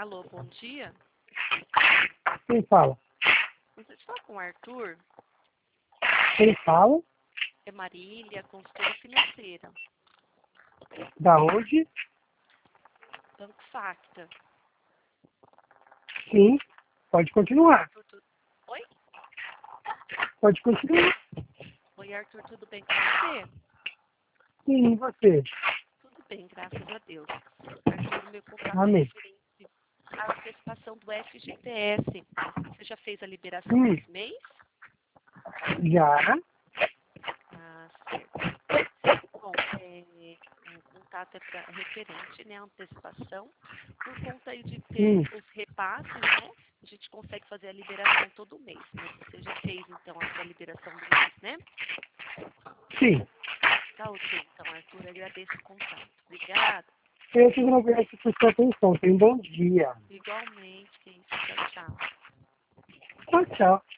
Alô, bom dia. Quem fala? Você está com o Arthur? Quem fala? É Marília, consultora financeira. Da onde? Banco Facta. Sim. Pode continuar. Arthur, Oi? Pode continuar. Oi, Arthur, tudo bem com você? Sim, e você? Tudo bem, graças a Deus. Arthur, meu contato é Amém. referente à antecipação do FGTS. Você já fez a liberação Hum. desse mês? Já? Ah, certo. Bom, o contato é referente, né, à antecipação, por conta aí de ter os repasses, né, a gente consegue fazer a liberação todo mês, mas você já fez, então, a sua liberação do mês, né? Sim. Tá ok, então, Arthur, agradeço o contato. Obrigada. Eu te agradeço por sua atenção. Tenha um bom dia. Igualmente, que é isso. Tchau, tchau. Tchau, tchau.